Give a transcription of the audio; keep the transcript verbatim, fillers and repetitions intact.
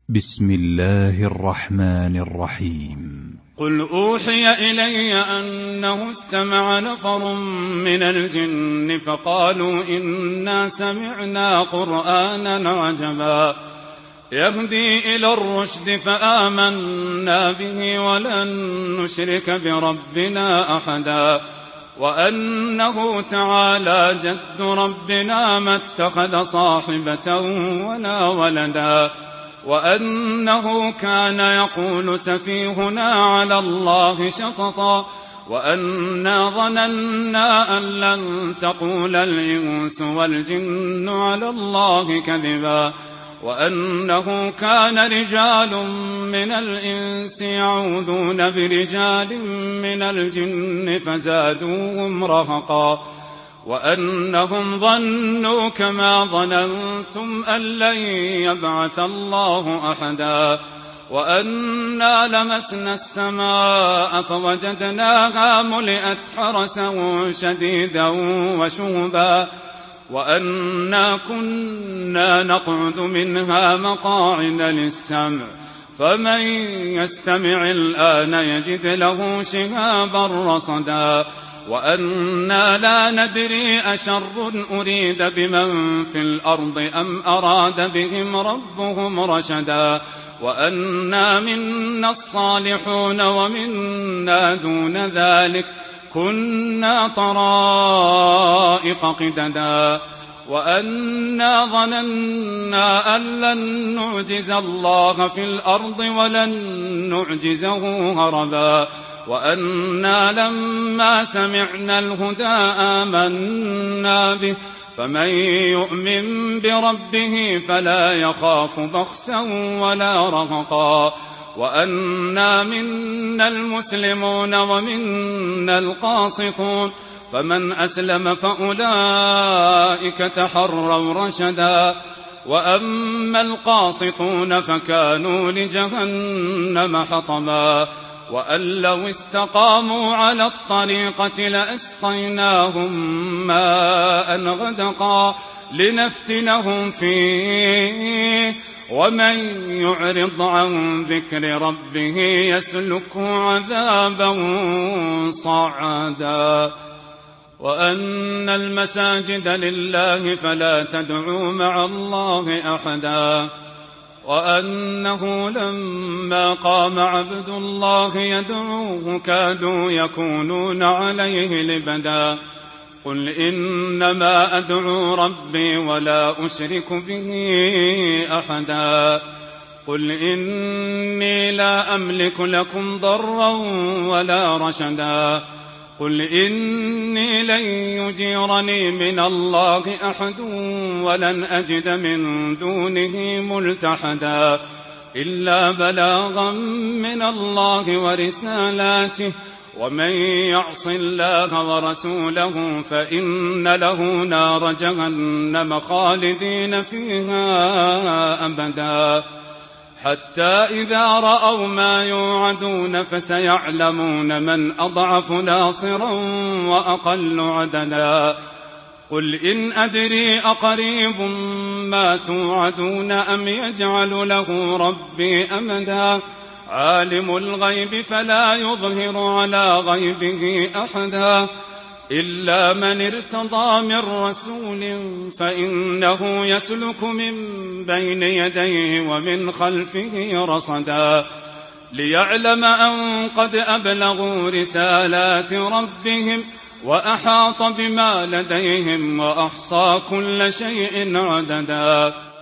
بسم الله الرحمن الرحيم. قل أوحي إلي أنه استمع نفر من الجن فقالوا إنا سمعنا قرآنا عجبا يهدي إلى الرشد فآمنا به ولن نشرك بربنا أحدا وأنه تعالى جد ربنا ما اتخذ صاحبة ولا ولدا وأنه كان يقول سفيهنا على الله شططا وأنا ظننا أن لن تقول الإنس والجن على الله كذبا وأنه كان رجال من الإنس يعوذون برجال من الجن فزادوهم رهقا وأنهم ظنوا كما ظننتم أن لن يبعث الله أحدا وأنا لمسنا السماء فوجدناها ملئت حرسا شديدا وشهبا وأنا كنا نقعد منها مقاعد للسمع فمن يستمع الآن يجد له شهابا رصدا وأنا لا ندري أشر أريد بمن في الأرض أم أراد بهم ربهم رشدا وأنا منا الصالحون ومنا دون ذلك كنا طرائق قددا وأنا ظننا أن لن نعجز الله في الأرض ولن نعجزه هربا وأنا لما سمعنا الهدى آمنا به فمن يؤمن بربه فلا يخاف بخسا ولا رهقا وأنا منا المسلمون ومنا القاسطون فمن أسلم فأولئك تحروا رشدا وأما القاسطون فكانوا لجهنم حطبا وأن لو استقاموا على الطريقة لأسقيناهم ماء غدقا لنفتنهم فيه ومن يعرض عن ذكر ربه يسلكه عذابا صعدا وأن المساجد لله فلا تدعوا مع الله أحدا وأنه لما قام عبد الله يدعوه كادوا يكونون عليه لبدا قل إنما أدعو ربي ولا أشرك به أحدا قل إني لا أملك لكم ضرا ولا رشدا قل إني لن يجيرني من الله أحد ولن أجد من دونه ملتحدا إلا بلاغا من الله ورسالاته ومن يعص الله ورسوله فإن له نار جهنم خالدين فيها أبدا حتى إذا رأوا ما يوعدون فسيعلمون من أضعف ناصرا وأقل عددا قل إن أدري أقريب ما توعدون أم يجعل له ربي أمدا عالم الغيب فلا يظهر على غيبه أحدا إلا من ارتضى من رسول فإنه يسلك من بين يديه ومن خلفه رصدا ليعلم أن قد أبلغوا رسالات ربهم وأحاط بما لديهم وأحصى كل شيء عددا.